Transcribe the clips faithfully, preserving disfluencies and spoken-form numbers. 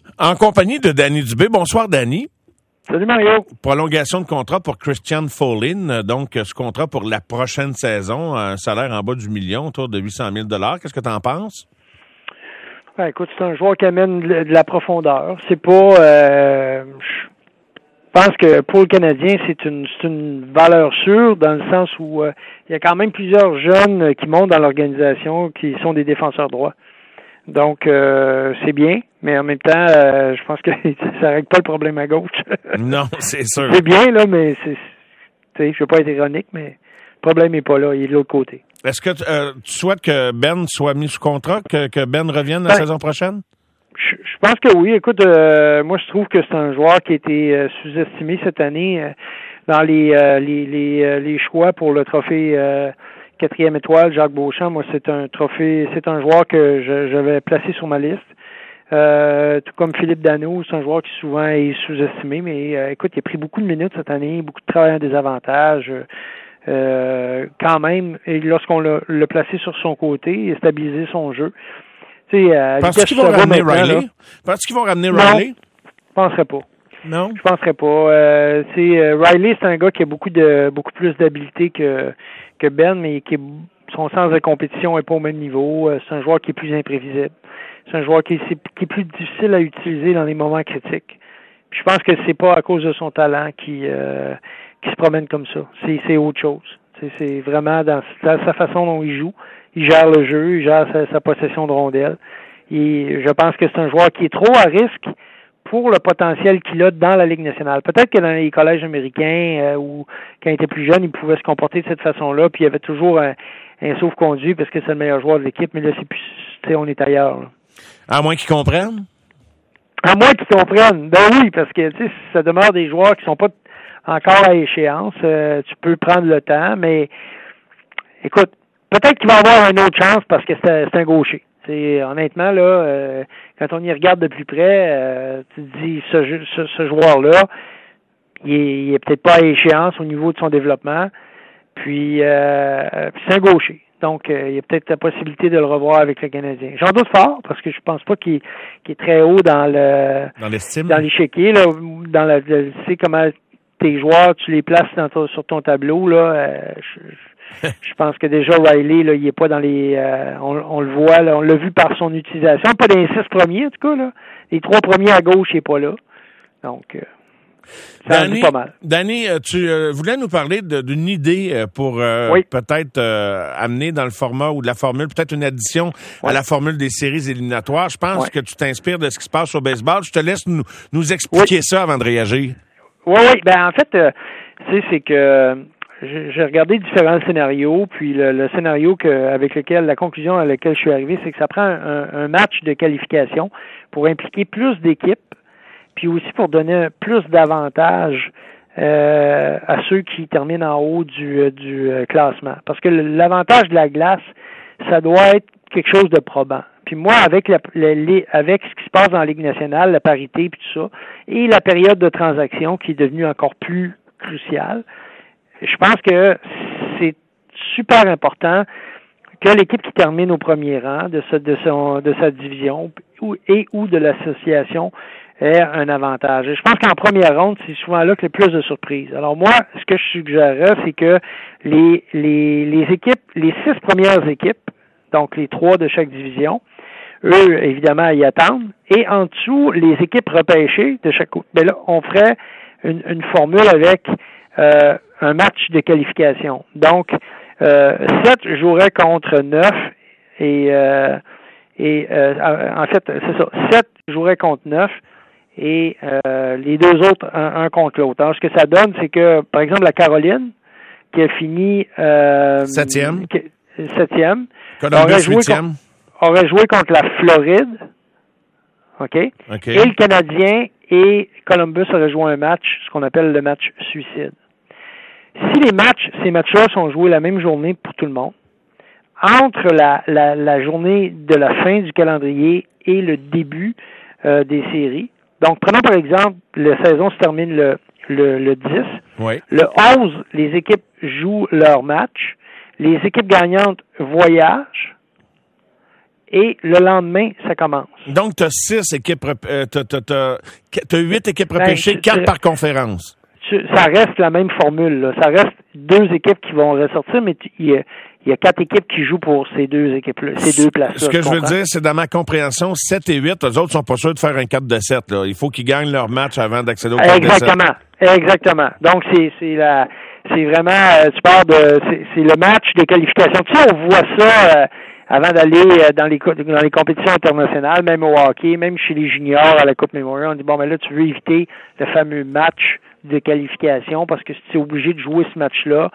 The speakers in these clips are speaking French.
En compagnie de Danny Dubé. Bonsoir, Danny. Salut, Mario. Prolongation de contrat pour Christian Folin. Donc, ce contrat pour la prochaine saison, un salaire en bas du million, autour de huit cent mille dollars. Qu'est-ce que tu en penses? Ben, écoute, c'est un joueur qui amène de la profondeur. C'est pas... Euh, je pense que pour le Canadien, c'est une, c'est une valeur sûre dans le sens où euh, il y a quand même plusieurs jeunes qui montent dans l'organisation qui sont des défenseurs droits. Donc, euh, c'est bien, mais en même temps, euh, je pense que ça règle pas le problème à gauche. Non, c'est sûr. C'est bien, là, mais c'est... Tu sais, je veux pas être ironique, mais le problème n'est pas là, il est de l'autre côté. Est-ce que euh, tu souhaites que Ben soit mis sous contrat, que, que Ben revienne la ben, saison prochaine? Je, je pense que oui. Écoute, euh, moi, je trouve que c'est un joueur qui a été euh, sous-estimé cette année euh, dans les, euh, les, les, euh, les choix pour le trophée euh, quatrième étoile, Jacques Beauchamp. Moi, c'est un trophée, c'est un joueur que je, j'avais placé sur ma liste. Euh, tout comme Philippe Danault, c'est un joueur qui souvent est sous-estimé, mais euh, écoute, il a pris beaucoup de minutes cette année, beaucoup de travail en désavantage. Euh, quand même, et lorsqu'on l'a, l'a placé sur son côté, il a stabilisé son jeu. Tu sais, euh, Penses-tu qu'ils vont ramener Riley? Penses-tu qu'ils vont ramener Riley? Non, je penserais pas. Non? Je penserais pas. Euh, c'est, euh, Riley, c'est un gars qui a beaucoup de beaucoup plus d'habileté que, que Ben, mais qui est, son sens de compétition est pas au même niveau. Euh, c'est un joueur qui est plus imprévisible. C'est un joueur qui est, qui est plus difficile à utiliser dans les moments critiques. Puis je pense que c'est pas à cause de son talent qui euh, qui se promène comme ça. C'est, c'est autre chose. C'est, c'est vraiment dans, dans sa façon dont il joue. Il gère le jeu, il gère sa, sa possession de rondelles. Et je pense que c'est un joueur qui est trop à risque pour le potentiel qu'il a dans la Ligue nationale. Peut-être que dans les collèges américains euh, ou quand il était plus jeune, il pouvait se comporter de cette façon-là, puis il y avait toujours un, un sauve-conduit parce que c'est le meilleur joueur de l'équipe, mais là, c'est plus, tu sais, on est ailleurs. Là. À moins qu'ils comprennent? À moins qu'ils comprennent. Ben oui, parce que tu sais, ça demeure des joueurs qui sont pas encore à échéance. Euh, tu peux prendre le temps, mais écoute, peut-être qu'il va avoir une autre chance parce que c'est, c'est un gaucher. C'est, honnêtement, là, euh, quand on y regarde de plus près, euh, tu te dis, ce, ce, ce joueur-là, il est, il est peut-être pas à échéance au niveau de son développement. Puis, euh, puis c'est un gaucher. Donc, euh, il y a peut-être la possibilité de le revoir avec le Canadien. J'en doute fort, parce que je pense pas qu'il, qu'il est très haut dans le dans l'estime, dans l'échiquier, là, dans la, le, tu sais comment tes joueurs, tu les places dans ton, sur ton tableau, là. Euh, je, je pense que déjà Riley, là, il est pas dans les. Euh, on, on le voit, là, on l'a vu par son utilisation, pas dans les six premiers en tout cas, là. Les trois premiers à gauche, il est pas là. Donc. Euh, Ça Danny, pas mal. Danny, tu euh, voulais nous parler de, d'une idée pour euh, oui. peut-être euh, amener dans le format ou de la formule, peut-être une addition oui. à la formule des séries éliminatoires. Je pense oui. que tu t'inspires de ce qui se passe au baseball. Je te laisse nous, nous expliquer oui. ça avant de réagir. Oui, oui. Ben en fait, euh, tu sais, c'est que j'ai, j'ai regardé différents scénarios, puis le, le scénario que, avec lequel, la conclusion à laquelle je suis arrivé, c'est que ça prend un, un match de qualification pour impliquer plus d'équipes, puis aussi pour donner plus d'avantages euh, à ceux qui terminent en haut du, du classement. Parce que l'avantage de la glace, ça doit être quelque chose de probant. Puis moi, avec la, la, avec ce qui se passe dans la Ligue nationale, la parité puis tout ça, et la période de transaction qui est devenue encore plus cruciale, je pense que c'est super important que l'équipe qui termine au premier rang de, sa, de, son, de sa division ou, et ou de l'association ait un avantage. Et je pense qu'en première ronde, c'est souvent là que le plus de surprises. Alors moi, ce que je suggérerais, c'est que les, les, les équipes, les six premières équipes, donc les trois de chaque division, eux, évidemment, y attendent. Et en dessous, les équipes repêchées de chaque côté. Ben là, on ferait une, une formule avec euh, un match de qualification. Donc, euh, sept joueraient contre neuf et, euh, et euh, en fait, c'est ça, sept joueraient contre neuf et euh, les deux autres, un, un contre l'autre. Alors, ce que ça donne, c'est que, par exemple, la Caroline, qui a fini euh, septième, qui, septième aurait joué, contre, aurait joué contre la Floride, OK? okay. Et le Canadien et Columbus auraient joué un match, ce qu'on appelle le match suicide. Si les matchs, ces matchs-là sont joués la même journée pour tout le monde, entre la, la, la journée de la fin du calendrier et le début euh, des séries, donc prenons par exemple, la saison se termine le, le, le dix, oui. le onze, les équipes jouent leur match, les équipes gagnantes voyagent, et le lendemain, ça commence. Donc, tu as six équipes, euh, tu as huit équipes repêchées, ben, quatre par conférence. Tu, ça reste la même formule, là. Ça reste deux équipes qui vont ressortir, mais il y a, il y a quatre équipes qui jouent pour ces deux équipes-là, ces deux places-là. Ce que je veux dire, c'est dans ma compréhension, sept et huit, eux autres sont pas sûrs de faire un quatre de sept, là. Il faut qu'ils gagnent leur match avant d'accéder au quatre de sept. Exactement. Exactement. Donc, c'est, c'est la, c'est vraiment, euh, tu parles de, c'est, c'est le match des qualifications. Tu sais, on voit ça, euh, avant d'aller euh, dans les dans les compétitions internationales, même au hockey, même chez les juniors à la Coupe Memorial, on dit, bon, mais là, tu veux éviter le fameux match de qualification parce que tu es obligé de jouer ce match-là.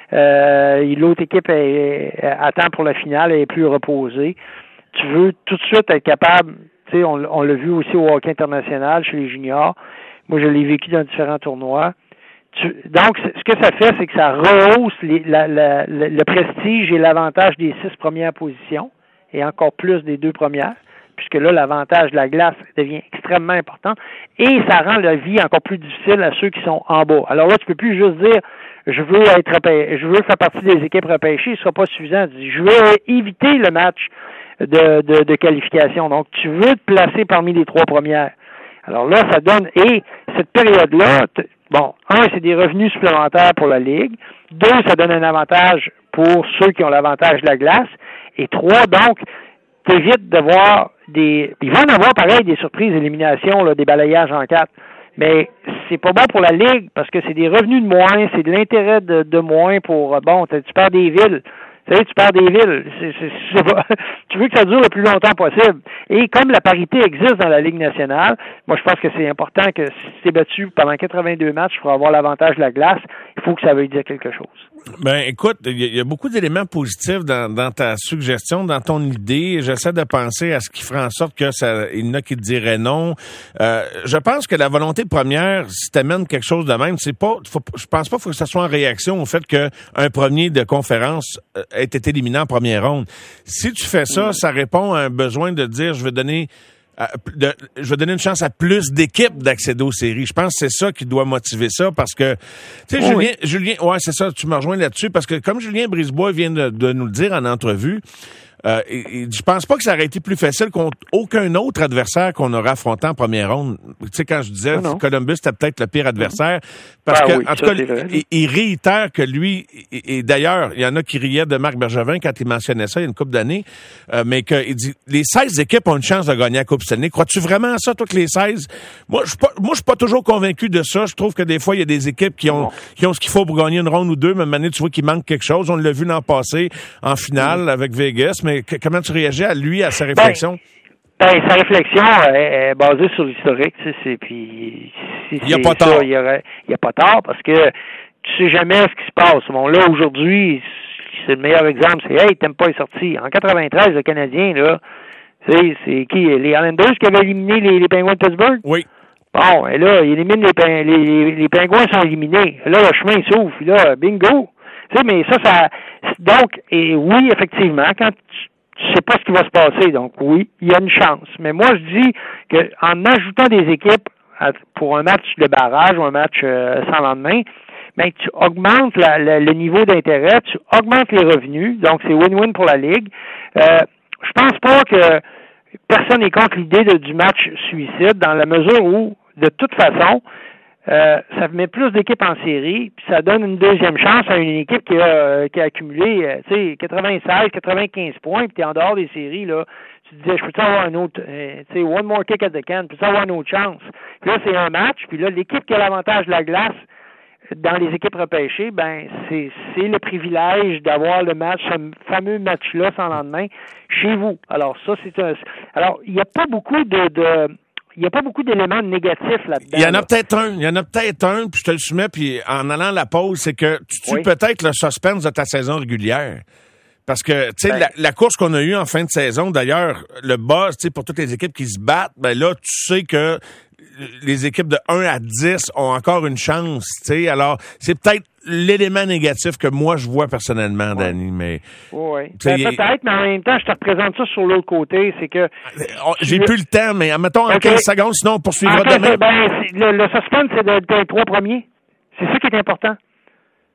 Euh, l'autre équipe est, est, attend pour la finale, elle est plus reposée. Tu veux tout de suite être capable, tu sais, on, on l'a vu aussi au hockey international chez les juniors. Moi, je l'ai vécu dans différents tournois. Tu, donc, ce que ça fait, c'est que ça rehausse les, la, la, la, le prestige et l'avantage des six premières positions et encore plus des deux premières, puisque là, l'avantage de la glace devient extrêmement important et ça rend la vie encore plus difficile à ceux qui sont en bas. Alors là, tu peux plus juste dire je veux être repê- je veux faire partie des équipes repêchées, ce sera pas suffisant. Tu dis, je veux éviter le match de, de, de qualification. Donc, tu veux te placer parmi les trois premières. Alors là, ça donne, et cette période-là, t- bon, un, c'est des revenus supplémentaires pour la Ligue. Deux, ça donne un avantage pour ceux qui ont l'avantage de la glace. Et trois, donc, t'évites de voir des, il va en avoir pareil des surprises d'élimination, là, des balayages en quatre. Mais c'est pas bon pour la Ligue parce que c'est des revenus de moins, c'est de l'intérêt de, de moins pour, bon, tu perds des villes. Tu sais, tu perds des villes. C'est, c'est, c'est pas, tu veux que ça dure le plus longtemps possible. Et comme la parité existe dans la Ligue nationale, moi, je pense que c'est important que si tu es battu pendant quatre-vingt-deux matchs pour avoir l'avantage de la glace, il faut que ça veuille dire quelque chose. Ben, écoute, il y, y a beaucoup d'éléments positifs dans, dans ta suggestion, dans ton idée. J'essaie de penser à ce qui ferait en sorte que ça, il y en a qui te diraient non. Euh, je pense que la volonté première, si t'amènes quelque chose de même, c'est pas, faut, je pense pas qu'il faut que ça soit en réaction au fait qu'un premier de conférence ait été éliminé en première ronde. Si tu fais ça, ça répond à un besoin de dire, je vais donner À, de, je vais donner une chance à plus d'équipes d'accéder aux séries. Je pense que c'est ça qui doit motiver ça parce que, tu sais, oh Julien, oui. Julien, ouais, c'est ça, tu me rejoins là-dessus parce que comme Julien Brisebois vient de, de nous le dire en entrevue, euh, et, et je pense pas que ça aurait été plus facile contre aucun autre adversaire qu'on aurait affronté en première ronde. Tu sais, quand je disais oh Columbus, c'était peut-être le pire adversaire parce ah, que, oui, en tout cas, il, il réitère que lui, et, et d'ailleurs, il y en a qui riaient de Marc Bergevin quand il mentionnait ça il y a une couple d'années, euh, mais qu'il dit, les seize équipes ont une chance de gagner la Coupe Stanley. Crois-tu vraiment à ça, toutes les seize? Moi, je suis pas, moi, je suis pas toujours convaincu de ça. Je trouve que des fois, il y a des équipes qui ont, qui ont ce qu'il faut pour gagner une ronde ou deux, mais maintenant, tu vois qu'il manque quelque chose. On l'a vu l'an passé en finale mmh. avec Vegas, mais que, comment tu réagis à lui, à sa réflexion? Ben, ben sa réflexion est, est basée sur l'historique, tu sais, c'est, puis, si il n'y a pas tort. Il y aurait, il y a pas tort parce que tu sais jamais ce qui se passe. Bon, là, aujourd'hui, c'est le meilleur exemple, c'est, hey, Tampa est sorti. En quatre-vingt-treize, le Canadien, là, c'est, c'est qui? Les Islanders qui avaient éliminé les, les Penguins de Pittsburgh? Oui. Bon, et là, ils éliminent les, les, les Penguins sont éliminés. Là, le chemin s'ouvre. Là, bingo! Tu sais, mais ça, ça... Donc, et oui, effectivement, quand tu tu sais pas ce qui va se passer, donc oui, il y a une chance. Mais moi, je dis que en ajoutant des équipes à, pour un match de barrage ou un match euh, sans lendemain, ben, tu augmentes la, la, le niveau d'intérêt, tu augmentes les revenus, donc c'est win-win pour la Ligue. Euh, je pense pas que personne n'est contre l'idée de, du match suicide dans la mesure où, de toute façon, Euh, ça met plus d'équipes en série, puis ça donne une deuxième chance à une équipe qui a, euh, qui a accumulé, euh, tu sais, quatre-vingt-seize, quatre-vingt-quinze points, puis t'es en dehors des séries, là. Tu te disais, je peux-tu avoir un autre, euh, tu sais, one more kick at the can, peux-tu avoir une autre chance? Puis là, c'est un match, puis là, l'équipe qui a l'avantage de la glace dans les équipes repêchées, ben, c'est, c'est le privilège d'avoir le match, ce fameux match-là sans lendemain, chez vous. Alors, ça, c'est un, alors, il n'y a pas beaucoup de, de il n'y a pas beaucoup d'éléments négatifs là-dedans. Il y en a là. peut-être un. Il y en a peut-être un, puis je te le soumets, puis en allant à la pause, c'est que tu tues oui. peut-être le suspense de ta saison régulière. Parce que, tu sais, ben. la, la course qu'on a eue en fin de saison, d'ailleurs, le buzz, tu sais, pour toutes les équipes qui se battent, ben là, tu sais que les équipes de un à dix ont encore une chance, tu sais. Alors, c'est peut-être l'élément négatif que moi, je vois personnellement, ouais. Danny, mais... Oui, ben, peut-être, mais en même temps, je te représente ça sur l'autre côté, c'est que... J'ai plus le temps, mais admettons en okay. quinze secondes, sinon on poursuivra en fait, demain. Ben, le, le suspense, c'est d'être les trois premiers. C'est ça qui est important.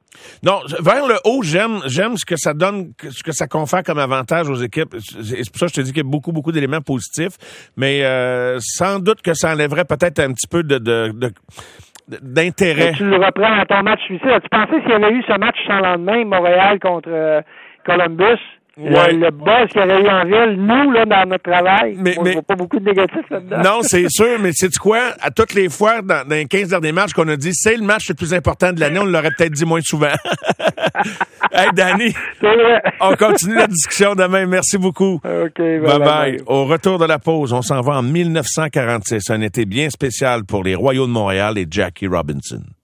Non, vers le haut, j'aime j'aime ce que ça donne, ce que ça confère comme avantage aux équipes. C'est pour ça que je te dis qu'il y a beaucoup, beaucoup d'éléments positifs, mais euh, sans doute que ça enlèverait peut-être un petit peu de, de, de d'intérêt. Et tu le reprends à ton match suicide. As-tu pensé s'il y avait eu ce match sans lendemain, Montréal contre euh, Columbus? Ouais. Le, le buzz qu'il y aurait eu en ville, nous, là, dans notre travail, mais, on ne voit pas beaucoup de négatifs là-dedans. Non, c'est sûr, mais sais-tu quoi? À toutes les fois, dans, dans les quinze derniers matchs qu'on a dit, c'est le match le plus important de l'année, on l'aurait peut-être dit moins souvent. Hey, Danny, on continue la discussion demain. Merci beaucoup. OK, bye bye, bye. bye. Au retour de la pause, on s'en va en mille neuf cent quarante-six. Un été bien spécial pour les Royaux de Montréal et Jackie Robinson.